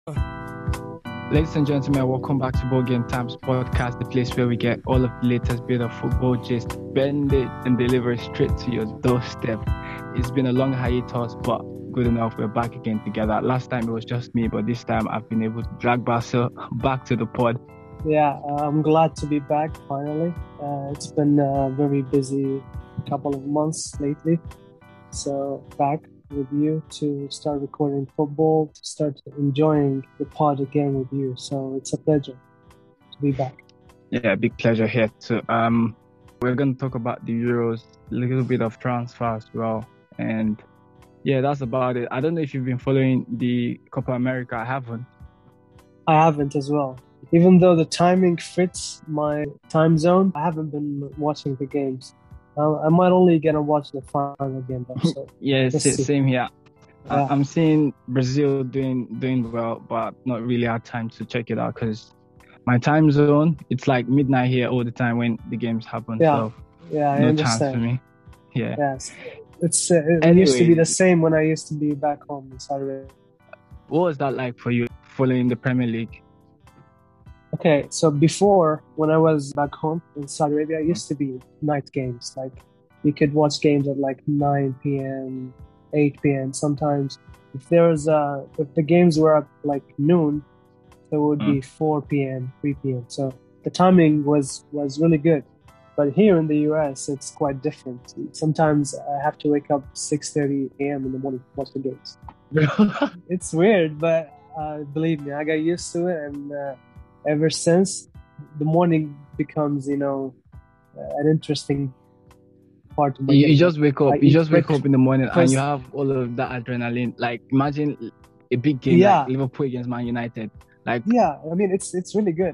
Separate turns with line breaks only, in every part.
Ladies and gentlemen, welcome back to Ball Game Times podcast, the place where we get all of the latest bit of football gist, bend it and deliver it straight to your doorstep. It's been a long hiatus, but good enough. We're back again together. Last time it was just me, but this time I've been able to drag Basil back to the pod.
Yeah, I'm glad to be back finally. It's been a very busy couple of months lately. So back with you to start recording football, to start enjoying the pod again with you. So it's a pleasure to be back.
Yeah, big pleasure here too. We're going to talk about the Euros, a little bit of transfer as well. And yeah, that's about it. I don't know if you've been following the Copa America. I haven't.
I haven't as well. Even though the timing fits my time zone, I haven't been watching the games. I might only get to watch the final game though. So
yeah, same here. Yeah. I'm seeing Brazil doing well, but not really had time to check it out because my time zone, it's like midnight here all the time when the games happen.
Yeah,
so
yeah, I
no
understand.
chance for me. Yeah.
Yes, it used to be the same when I used to be back home in Saudi Arabia.
What was that like for you following the Premier League?
Okay, so before, when I was back home in Saudi Arabia, it used to be night games. Like, you could watch games at like 9 p.m., 8 p.m. Sometimes, if the games were at like noon, it would be 4 p.m., 3 p.m. So the timing was really good. But here in the US, it's quite different. Sometimes I have to wake up 6:30 a.m. in the morning to watch the games. It's weird, but believe me, I got used to it, and ever since, the morning becomes, an interesting part of my day.
You just wake up. You just wake up in the morning and you have all of that adrenaline. Like, imagine a big game like Liverpool against Man United. Like,
yeah, I mean, it's really good.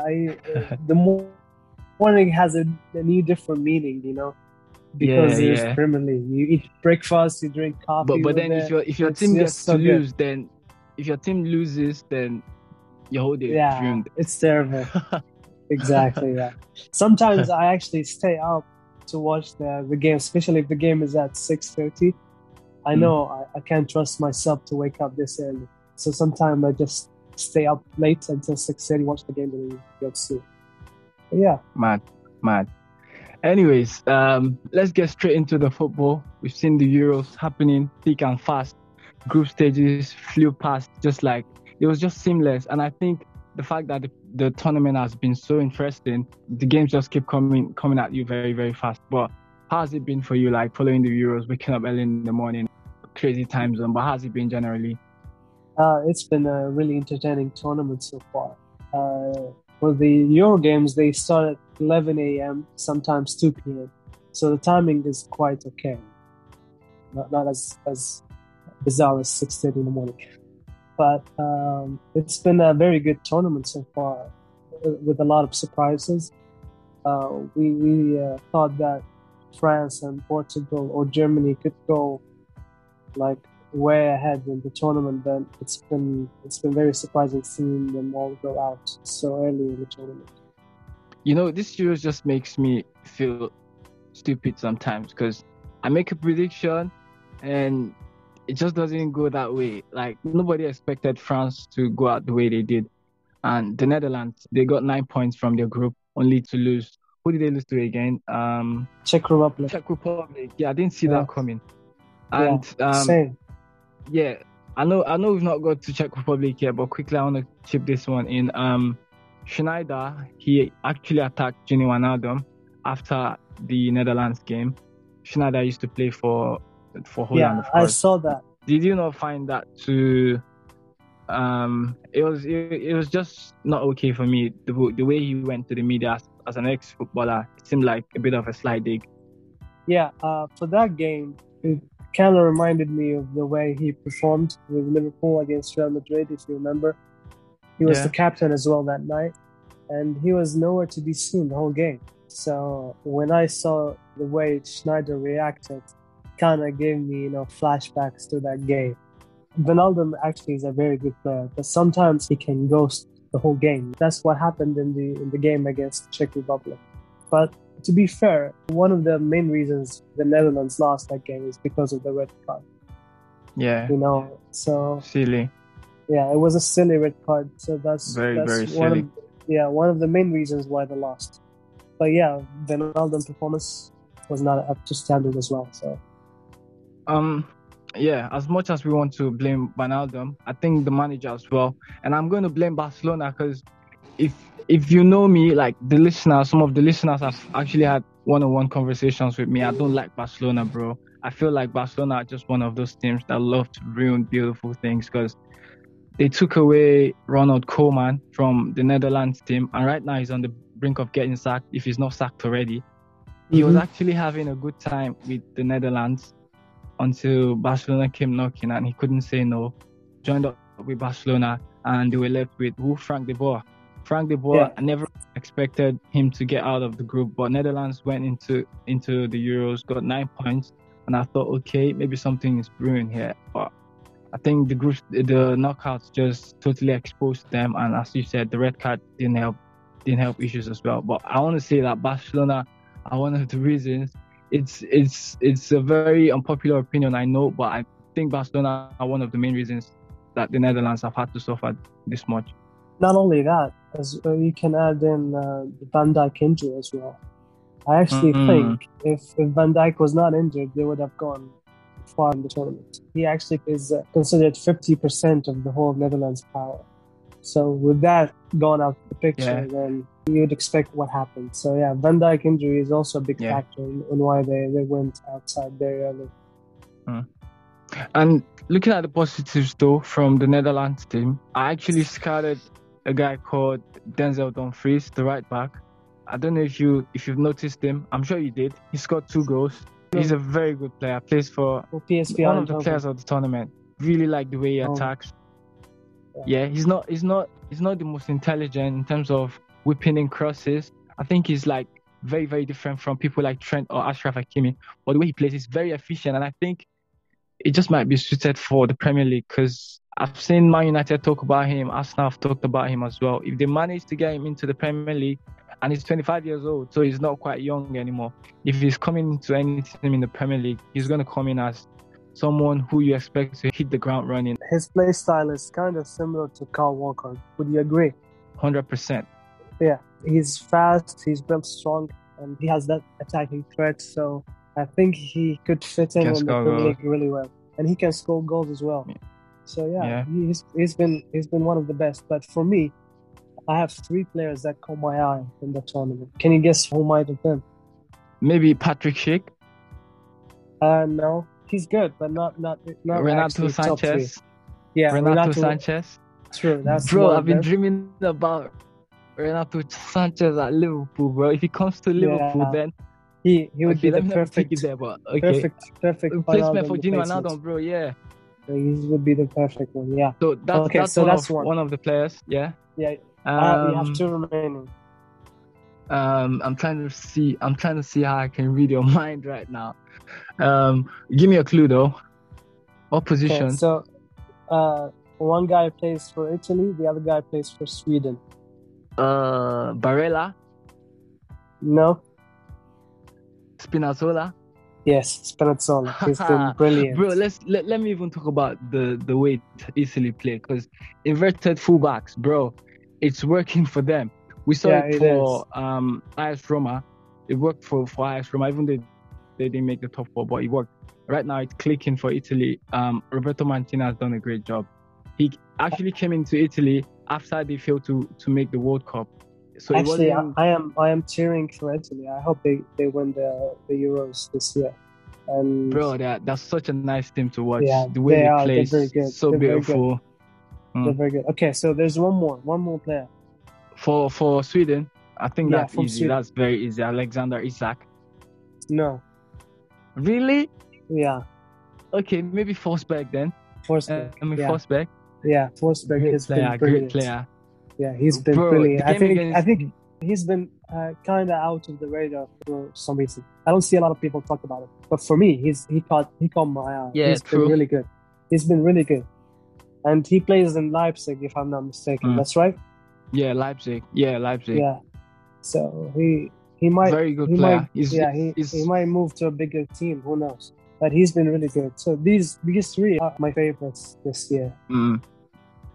The morning has a new different meaning, because there's Premier League. You eat breakfast, you drink coffee.
But then if your team gets to lose, then if your team loses, then your whole day is ruined.
It's terrible. Exactly, yeah. Sometimes I actually stay up to watch the game, especially if the game is at 6:30. I know I can't trust myself to wake up this early. So sometimes I just stay up late until 6:30, watch the game, and then go to sleep. But yeah.
Mad. Anyways, let's get straight into the football. We've seen the Euros happening thick and fast. Group stages flew past it was just seamless. And I think the fact that the tournament has been so interesting, the games just keep coming at you very, very fast. But how has it been for you, like following the Euros, waking up early in the morning, crazy time zone? But how has it been generally?
It's been a really entertaining tournament so far. For the Euro games, they start at 11 a.m., sometimes 2 p.m. So the timing is quite okay. Not as bizarre as 6:30 in the morning. But it's been a very good tournament so far, with a lot of surprises. We thought that France and Portugal or Germany could go like way ahead in the tournament, but it's been very surprising seeing them all go out so early in the tournament.
This Euros just makes me feel stupid sometimes because I make a prediction and it just doesn't go that way. Like, nobody expected France to go out the way they did. And the Netherlands, they got 9 points from their group, only to lose. Who did they lose to again?
Czech Republic.
Yeah, I didn't see that coming. And
same.
Yeah, I know we've not got to Czech Republic yet, but quickly I want to chip this one in. Schneider, he actually attacked Gini Wijnaldum after the Netherlands game. Schneider used to play for Holland, of course.
I saw that.
Did you not find that too? It was just not okay for me. The way he went to the media as an ex-footballer, it seemed like a bit of a slight dig.
Yeah, for that game, it kind of reminded me of the way he performed with Liverpool against Real Madrid, if you remember. He was the captain as well that night, and he was nowhere to be seen the whole game. So when I saw the way Schneider reacted, kind of gave me, flashbacks to that game. Wijnaldum actually is a very good player, but sometimes he can ghost the whole game. That's what happened in the game against Czech Republic. But to be fair, one of the main reasons the Netherlands lost that game is because of the red card.
Yeah.
So
silly.
Yeah, it was a silly red card. So
Very,
that's
very silly.
one of the main reasons why they lost. But yeah, Wijnaldum's performance was not up to standard as well. So
Yeah, as much as we want to blame Wijnaldum, I think the manager as well. And I'm going to blame Barcelona because if you know me, like some of the listeners have actually had one-on-one conversations with me. I don't like Barcelona, bro. I feel like Barcelona are just one of those teams that love to ruin beautiful things because they took away Ronald Koeman from the Netherlands team, and right now he's on the brink of getting sacked if he's not sacked already. He was actually having a good time with the Netherlands until Barcelona came knocking and he couldn't say no. Joined up with Barcelona and they were left with Frank de Boer. Frank de Boer, I never expected him to get out of the group, but Netherlands went into the Euros, got 9 points, and I thought, okay, maybe something is brewing here. But I think the knockouts just totally exposed them, and as you said, the red card didn't help issues as well. But I want to say that Barcelona are one of the reasons. It's a very unpopular opinion, I know, but I think Barcelona are one of the main reasons that the Netherlands have had to suffer this much.
Not only that, as you can add in the Van Dijk injury as well. I actually think if Van Dijk was not injured, they would have gone far in the tournament. He actually is considered 50% of the whole Netherlands power. So with that gone out of the picture, then you would expect what happened. So yeah, Van Dijk injury is also a big factor in why they went outside very early.
And looking at the positives though from the Netherlands team, I actually scouted a guy called Denzel Dumfries, the right back. I don't know if you've noticed him. I'm sure you did. He scored 2 goals. He's a very good player. Plays for
PSV,
one of the players of the tournament. Really like the way he attacks. Yeah, he's not the most intelligent in terms of whipping in crosses. I think he's like very, very different from people like Trent or Achraf Hakimi. But the way he plays is very efficient, and I think it just might be suited for the Premier League because I've seen Man United talk about him. Arsenal have talked about him as well. If they manage to get him into the Premier League, and he's 25 years old, so he's not quite young anymore. If he's coming into any team in the Premier League, he's going to come in as someone who you expect to hit the ground running.
His play style is kind of similar to Kyle Walker. Would you agree?
100%.
Yeah, he's fast, he's built strong, and he has that attacking threat. So I think he could fit in the Premier League really well, and he can score goals as well. Yeah. So he's been one of the best. But for me, I have 3 players that caught my eye in the tournament. Can you guess who might have been?
Maybe Patrick Schick.
No, he's good, but not
Renato Sanchez.
Yeah,
Renato Sanchez.
True, that's
bro. I've been dreaming about Renato Sanchez at Liverpool, bro. If he comes to Liverpool, then
he would be the perfect
there, but
perfect
replacement for Gini Wijnaldum, bro. Yeah,
he would be the perfect one. Yeah.
So that's one of the players. Yeah.
Yeah. You have 2 remaining.
I'm trying to see how I can read your mind right now. Give me a clue though. What position?
Okay, so, one guy plays for Italy, the other guy plays for Sweden.
Barella?
No.
Spinazzola?
Yes, Spinazzola. He's been brilliant.
Bro, let me even talk about the way Italy play, because inverted fullbacks, bro, it's working for them. We saw it for AS Roma. It worked for AS Roma, even though they didn't make the top 4, but it worked. Right now, it's clicking for Italy. Roberto Mancini has done a great job. He actually came into Italy after they failed to make the World Cup. So
actually, I am cheering for Italy. I hope they win the Euros this year. And
bro, that's such a nice team to watch.
Yeah,
the way they play is so beautiful.
They're very good. Okay, so there's one more player.
For Sweden, I think that's easy.
Sweden.
That's very easy. Alexander Isak.
No.
Really?
Yeah.
Okay, maybe Forsberg then.
Forsberg.
Forsberg.
Yeah, Forsberg has been brilliant.
Great player.
Yeah, he's been brilliant. I think he's been kind of out of the radar for some reason. I don't see a lot of people talk about it, but for me, he caught my eye.
Yeah,
he's been really good. He's been really good, and he plays in Leipzig, if I'm not mistaken. That's right.
Yeah, Leipzig.
Yeah, so he might
very good player.
He might move to a bigger team. Who knows? But he's been really good. So these 3 are my favorites this year.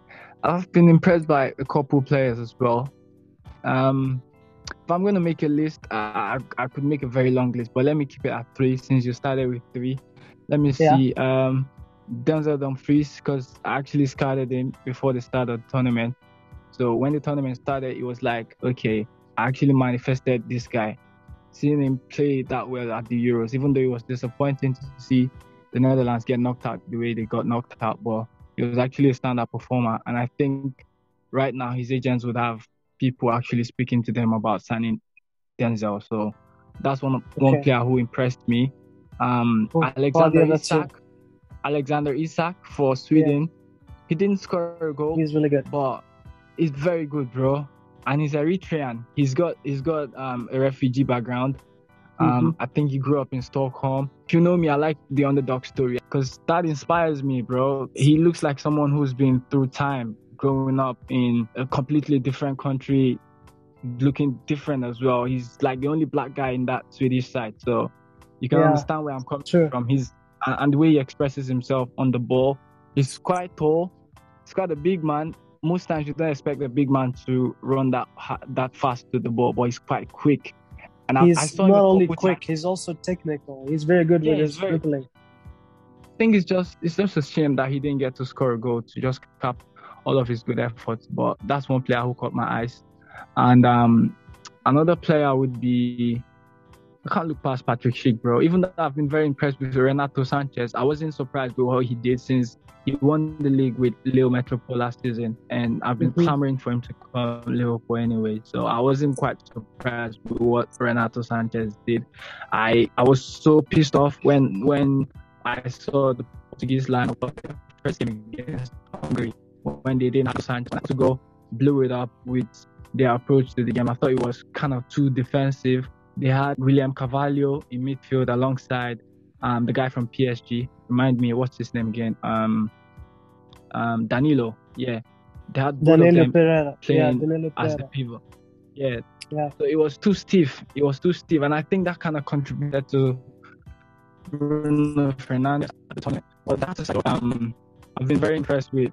I've been impressed by a couple players as well. Um, if I'm going to make a list, I could make a very long list, but let me keep it at three since you started with three. Let me
Yeah.
see. Denzel Dumfries, because I actually scouted him before the start of the tournament. So when the tournament started, it was like, okay, I actually manifested this guy. Seeing him play that well at the Euros, even though it was disappointing to see the Netherlands get knocked out the way they got knocked out, but he was actually a standout performer. And I think right now his agents would have people actually speaking to them about signing Denzel. So that's one
Okay.
player who impressed me.
Who are the
Alexander
other two?
Isak for
Yeah,
Sweden. He didn't score a goal,
he's really good.
but he's very good, bro. And he's Eritrean. He's got a refugee background. I think he grew up in Stockholm. If you know me, I like the underdog story because that inspires me, bro. He looks like someone who's been through time, growing up in a completely different country, looking different as well. He's like the only black guy in that Swedish side. So you can understand where I'm coming from. And the way he expresses himself on the ball. He's quite tall. He's quite a big man. Most times you don't expect a big man to run that fast to the ball, but he's quite quick. And
he's
I saw him
not only quick, he's also technical. He's very good with his dribbling.
I think it's just a shame that he didn't get to score a goal to just cap all of his good efforts. But that's one player who caught my eyes. And another player would be, I can't look past Patrick Schick, bro. Even though I've been very impressed with Renato Sanchez, I wasn't surprised with what he did since he won the league with Lille Metropole last season. And I've been clamoring for him to come to Liverpool anyway. So I wasn't quite surprised with what Renato Sanchez did. I was so pissed off when I saw the Portuguese lineup of the first game against Hungary. When they didn't have Sanchez to go, blew it up with their approach to the game. I thought it was kind of too defensive. They had William Carvalho in midfield alongside the guy from PSG. Remind me, what's his name again? Danilo. Yeah. They had both
Danilo
of them
Pereira.
playing
Danilo
as
Pereira.
the pivot. Yeah.
Yeah.
So it was too stiff. And I think that kind of contributed to Bruno Fernandes at the tournament. But that's I've been very impressed with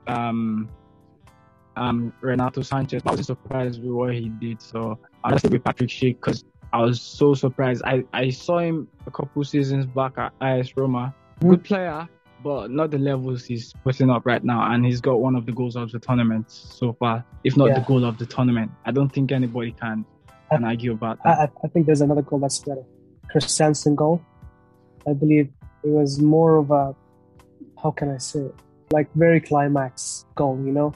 Renato Sanchez. I was surprised with what he did. So I'll stick with Patrick Schick because I was so surprised. I saw him a couple seasons back at AS Roma. Good player, but not the levels he's putting up right now. And he's got one of the goals of the tournament so far, if not the goal of the tournament. I don't think anybody can argue about that.
I think there's another goal that's better. Christensen goal. I believe it was more of a, how can I say it? Like very climax goal, you know?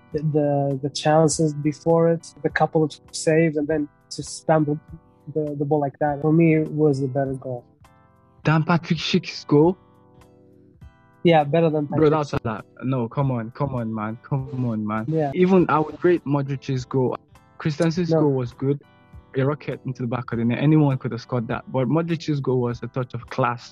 The chances before it, the couple of saves, and then to spam the ball like that. For me, it was the better goal.
Than Patrick Schick's goal?
Yeah, better than Patrick.
Bro, that's that. No, come on, man.
Yeah.
Even I would rate Modric's goal. Christensen's goal was good. A rocket into the back of the net. Anyone could have scored that. But Modric's goal was a touch of class.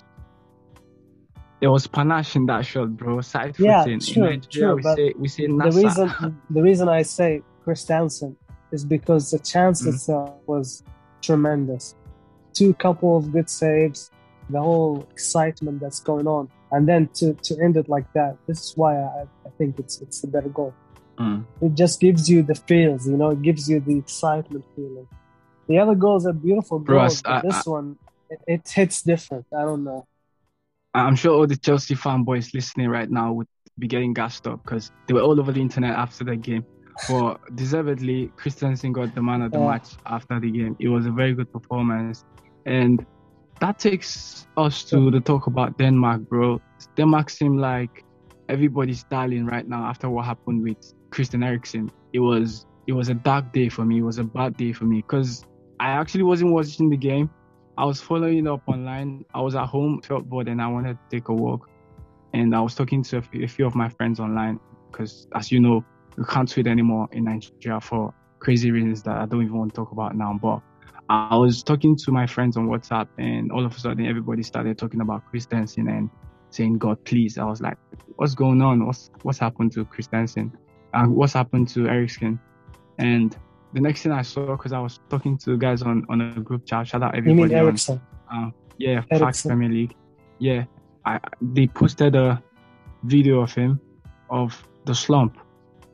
There was panache in that shot, bro. Side footing.
True,
in Nigeria, we say NASA.
The reason I say Christensen is because the chance itself was tremendous. Two couple of good saves, the whole excitement that's going on, and then to end it like that. This is why I think it's a better goal. It just gives you the feels, you know. It gives you the excitement feeling. The other goals are beautiful goals, but this one, it hits different. I don't know.
I'm sure all the Chelsea fanboys listening right now would be getting gassed up because they were all over the internet after the game. But deservedly, Christensen got the man of the match after the game. It was a very good performance. And that takes us to the talk about Denmark, bro. Denmark seem like everybody's darling right now after what happened with Christian Eriksen. It was a dark day for me. It was a bad day for me because I actually wasn't watching the game. I was following up online. I was at home, felt bored, and I wanted to take a walk. And I was talking to a few of my friends online because, as you know, we can't tweet anymore in Nigeria for crazy reasons that I don't even want to talk about now. But I was talking to my friends on WhatsApp, and all of a sudden, everybody started talking about Christensen and saying, "God, please." I was like, "What's going on? What's happened to Christensen? And what's happened to Eriksen?" And the next thing I saw, because I was talking to guys on a group chat, shout out everybody.
You mean Eriksen?
Facts Premier League. Yeah, they posted a video of him, of the slump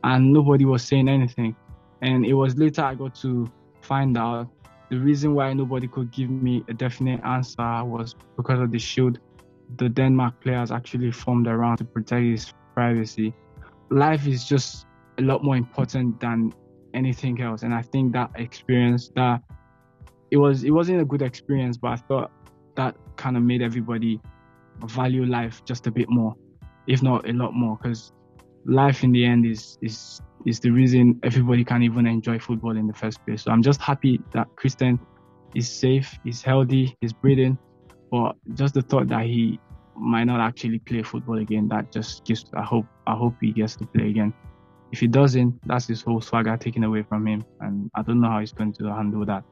and nobody was saying anything. And it was later I got to find out the reason why nobody could give me a definite answer was because of the shield the Denmark players actually formed around to protect his privacy. Life is just a lot more important than anything else, and I think that experience, that it wasn't a good experience, but I thought that kind of made everybody value life just a bit more, if not a lot more, because life in the end is the reason everybody can even enjoy football in the first place. So I'm just happy that Christian is safe, he's healthy, he's breathing, but just the thought that he might not actually play football again, that just gives, I hope he gets to play again. If he doesn't, that's his whole swagger taken away from him, and I don't know how he's going to handle that.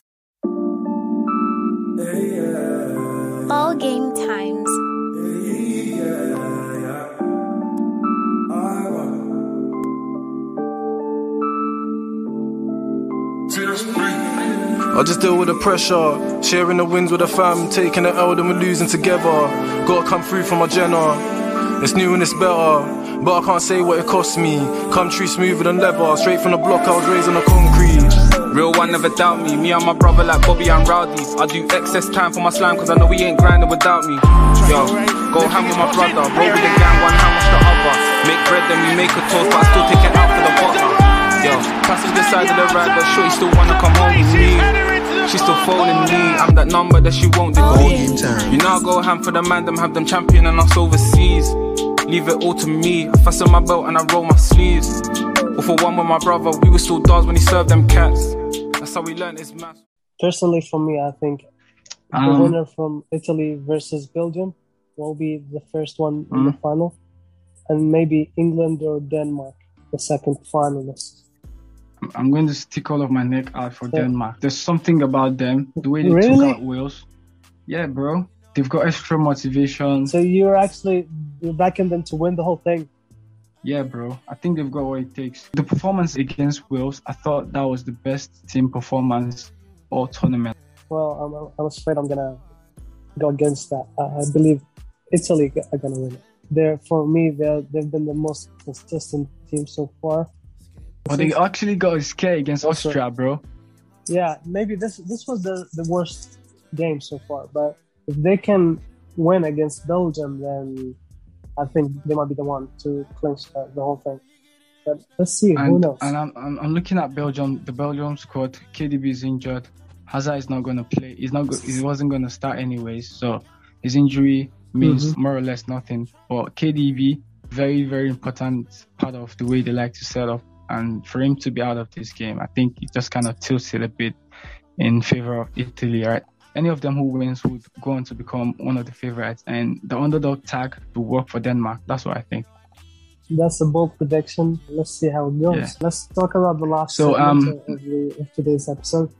Ball game times.
I just deal with the pressure, sharing the wins with the fam, taking the L, then we're losing together. Gotta come through for my Jenna, it's new and it's better, but I can't say what it cost me. Country smoother than leather, straight from the block I was raised on the concrete.
Real one never doubt me, me and my brother like Bobby and Rowdy. I do excess time for my slime cause I know he ain't grinding without me. Yo, go ham with my brother, roll with the gang, one hand wash the other. Make bread then we make a toast, but I still take it out for the bottle. Yo, passage the side of the ride, but sure you still wanna come home with me. She still phoning me, I'm that number that she won't delete. You know I go ham for the man, them have them championing us overseas. Leave it all to me, I fasten my belt and I roll my sleeves. Or for one with my brother, we were still dogs when he served them cats. That's how we learned his maths.
Personally, for me, I think the winner from Italy versus Belgium will be the first one in the final. And maybe England or Denmark, the second finalist.
I'm going to stick all of my neck out for Denmark. There's something about them, the way they took out Wales. Yeah, bro. They've got extra motivation.
So you're backing them to win the whole thing?
Yeah, bro. I think they've got what it takes. The performance against Wales, I thought that was the best team performance all tournament.
Well, I'm afraid I'm going to go against that. I believe Italy are going to win it. For me, they've been the most consistent team so far.
But they actually got a scare against Austria, bro.
Yeah, maybe this was the worst game so far. But if they can win against Belgium, then I think they might be the one to clinch the whole thing. But let's see, who knows? And
I'm looking at Belgium. The Belgium squad. KDB is injured. Hazard is not going to play. He wasn't going to start anyways. So his injury means more or less nothing. But KDB, very, very important part of the way they like to set up. And for him to be out of this game, I think it just kind of tilts it a bit in favor of Italy, right? Any of them who wins would go on to become one of the favorites. And the underdog tag will work for Denmark. That's what I think.
That's a bold prediction. Let's see how it goes. Yeah. Let's talk about the last segment of today's episode.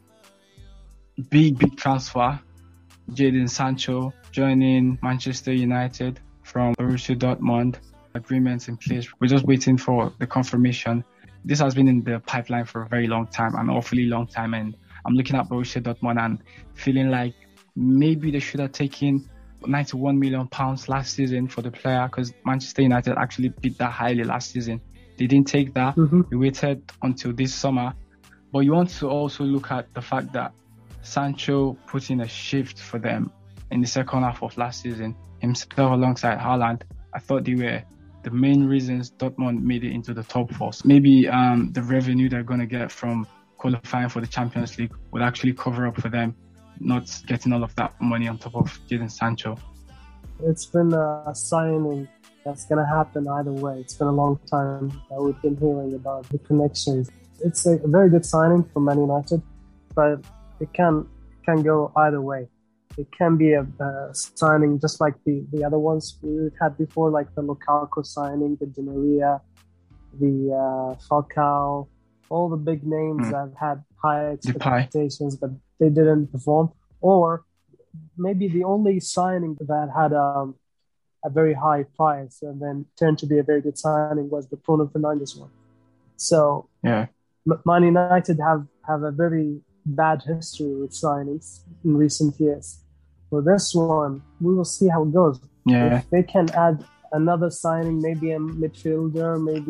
Big transfer. Jadon Sancho joining Manchester United from Borussia Dortmund. Agreements in place. We're just waiting for the confirmation. This has been in the pipeline for a very long time, an awfully long time, and I'm looking at Borussia Dortmund and feeling like maybe they should have taken £91 million last season for the player, because Manchester United actually bid that highly last season. They didn't take that. They waited until this summer. But you want to also look at the fact that Sancho put in a shift for them in the second half of last season, himself alongside Haaland. I thought they were the main reasons Dortmund made it into the top four. Maybe the revenue they're going to get from qualifying for the Champions League would actually cover up for them not getting all of that money on top of Jadon Sancho.
It's been a signing that's going to happen either way. It's been a long time that we've been hearing about the connections. It's a very good signing for Man United, but it can go either way. It can be a signing just like the other ones we had before, like the Lukaku signing, the Di Maria, the Falcao, all the big names that had high expectations, but they didn't perform. Or maybe the only signing that had a very high price and then turned to be a very good signing was the Bruno Fernandes one. So Man United have a very bad history with signings in recent years. For this one, we will see how it goes. If they can add another signing, maybe a midfielder, maybe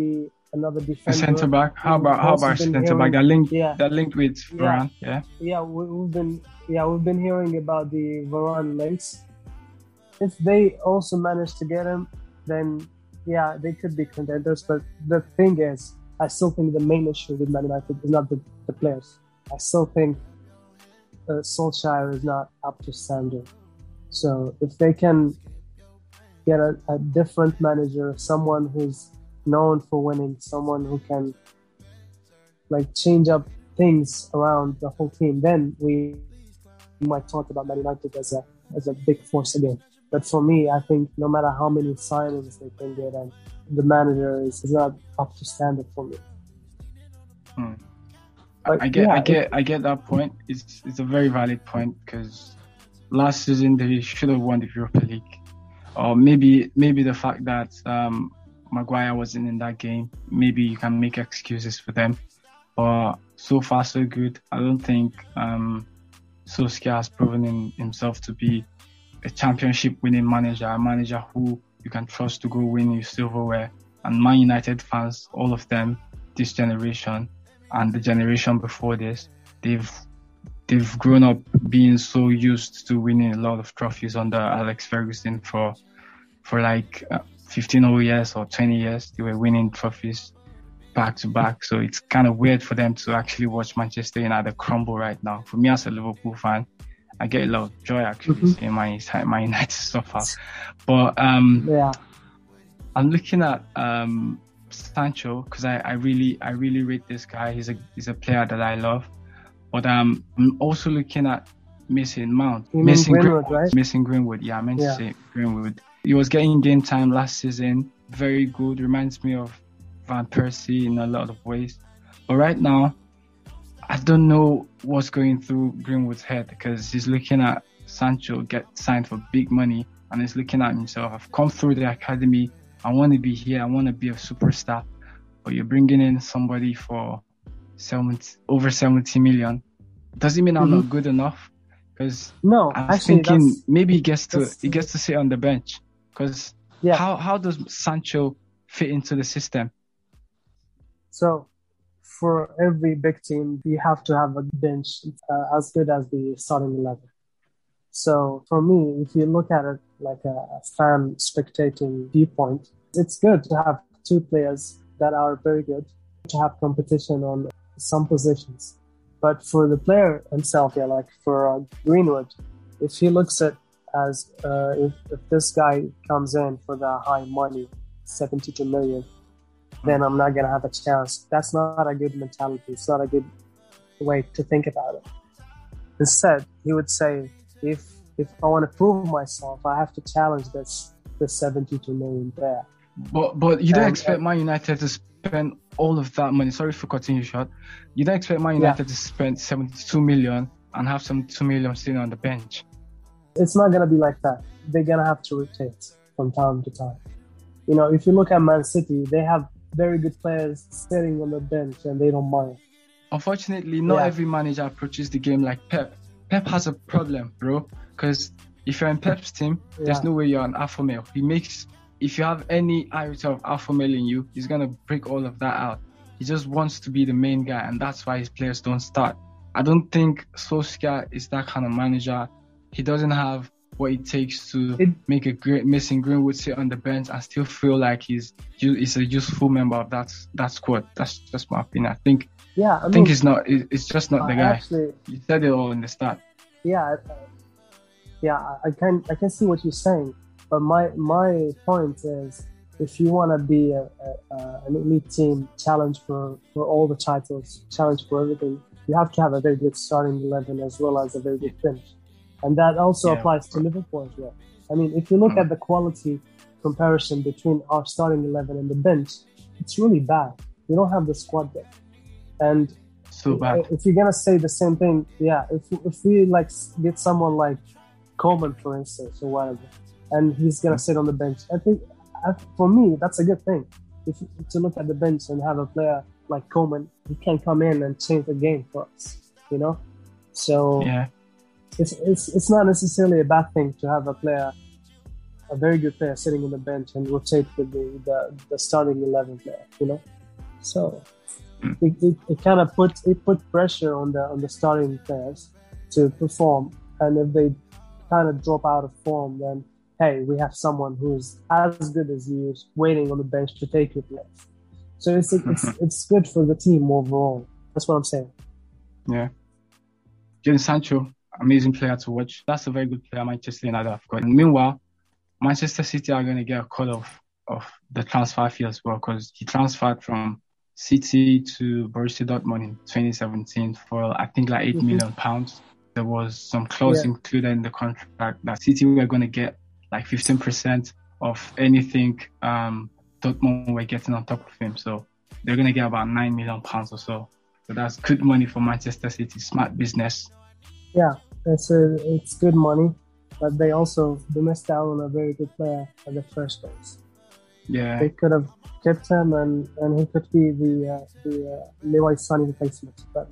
another
A
defender.
centre back. How about
Also
a
been
centre back?
hearing-
They're linked with Varane. Yeah.
We've been hearing about the Varane links. If they also manage to get him, then yeah, they could be contenders. But the thing is, I still think the main issue with Man United is not the players. I still think Solskjaer is not up to standard. So if they can get a different manager, someone who's known for winning, someone who can like change up things around the whole team, then we might talk about Man United as a big force again. But for me, I think no matter how many signings they can get, and the manager is not up to standard for me.
I get that point. It's a very valid point because last season they should have won the Europa League, or maybe the fact that Maguire wasn't in that game. Maybe you can make excuses for them, but so far so good. I don't think Solskjaer has proven himself to be a championship winning manager, a manager who you can trust to go win you silverware. And Man United fans, all of them, this generation and the generation before this, they've grown up being so used to winning a lot of trophies under Alex Ferguson for like 15 whole years or 20 years. They were winning trophies back to back. So it's kind of weird for them to actually watch Manchester United crumble right now. For me as a Liverpool fan, I get a lot of joy actually seeing My United suffer. But I'm looking at Sancho because I really rate this guy. He's a player that I love. But I'm also looking at Mason Mount.
Mason Greenwood, right?
Mason Greenwood, yeah, I meant to say Greenwood. He was getting game time last season. Very good. Reminds me of Van Persie in a lot of ways. But right now, I don't know what's going through Greenwood's head because he's looking at Sancho get signed for big money and he's looking at himself. I've come through the academy. I want to be here. I want to be a superstar. But you're bringing in somebody for over 70 million. Doesn't mean I'm not good enough. Because I'm thinking maybe he gets to sit on the bench. Because how does Sancho fit into the system?
So for every big team, you have to have a bench as good as the starting 11. So for me, if you look at it like a fan spectating viewpoint, it's good to have two players that are very good, to have competition on some positions. But for the player himself, like for Greenwood, if he looks at as if this guy comes in for the high money, 72 million, then I'm not going to have a chance. That's not a good mentality. It's not a good way to think about it. Instead, he would say, if I want to prove myself, I have to challenge this 72 million player.
But you don't expect Man United to spend all of that money. Sorry for cutting you short. You don't expect Man United to spend 72 million and have 72 million sitting on the bench.
It's not going to be like that. They're going to have to rotate from time to time. You know, if you look at Man City, they have very good players sitting on the bench and they don't mind. Unfortunately,
not every manager approaches the game like Pep. Pep has a problem, bro. Because if you're in Pep's team, there's no way you're an alpha male. If you have any iota of alpha male in you, he's going to break all of that out. He just wants to be the main guy, and that's why his players don't start. I don't think Solskjaer is that kind of manager. He doesn't have what it takes to make a great Mason Greenwood sit on the bench and still feel like he's a useful member of that squad. That's just my opinion. I think he's not. It's just not the guy.
Actually,
you said it all in the start.
I can see what you're saying, but my point is, if you want to be an elite team, challenge for all the titles, challenge for everything, you have to have a very good starting 11 as well as a very good bench. And that also applies to Liverpool as well. I mean, if you look at the quality comparison between our starting 11 and the bench, it's really bad. We don't have the squad there. And
so bad.
If you're going to say the same thing, if we like get someone like Coleman, for instance, or whatever, and he's going to sit on the bench, I think for me, that's a good thing. To look at the bench and have a player like Coleman, he can come in and change the game for us, you know? So it's not necessarily a bad thing to have a very good player sitting on the bench and rotate with the starting 11 player, you know? So it kind of put pressure on the starting players to perform, and if they kind of drop out of form, then hey, we have someone who's as good as you waiting on the bench to take your place. So it's good for the team overall. That's what I'm saying.
Yeah. Jadon Sancho, amazing player to watch. That's a very good player Manchester United have got. And meanwhile, Manchester City are going to get a cut of the transfer fee as well, because he transferred from City to Borussia Dortmund in 2017 for I think like £8 million. There was some clause included in the contract that City were going to get like 15% of anything Dortmund were getting on top of him. So they're going to get about £9 million or so. So that's good money for Manchester City. Smart business.
Yeah, it's good money, but they missed out on a very good player at the first place.
Yeah,
they could have kept him, and he could be the Leroy Sané replacement. But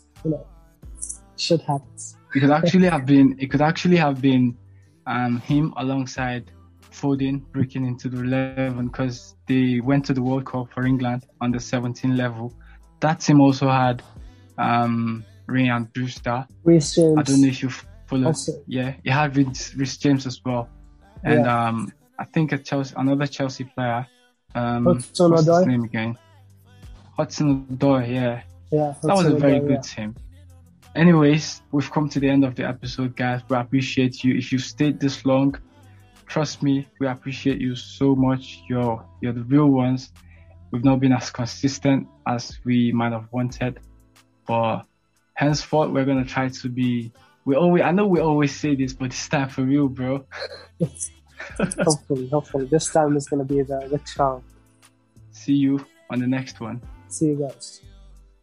shit happens.
It could actually have been him alongside Foden breaking into the 11, because they went to the World Cup for England on the 17 level. That team also had Ryan Brewster.
Reece James.
I don't know if you follow.
Also.
Yeah, he had Reece James as well, and I think another Chelsea player. What's his name again? Hudson-Odoi. Yeah, that was a very good team. Anyways, we've come to the end of the episode, guys. We appreciate you. If you've stayed this long, trust me, we appreciate you so much. You're the real ones. We've not been as consistent as we might have wanted, but henceforth we're gonna try to be. I know we always say this, but it's time for real, bro.
Hopefully, this time is gonna be the charm.
See you on the next one.
See you guys.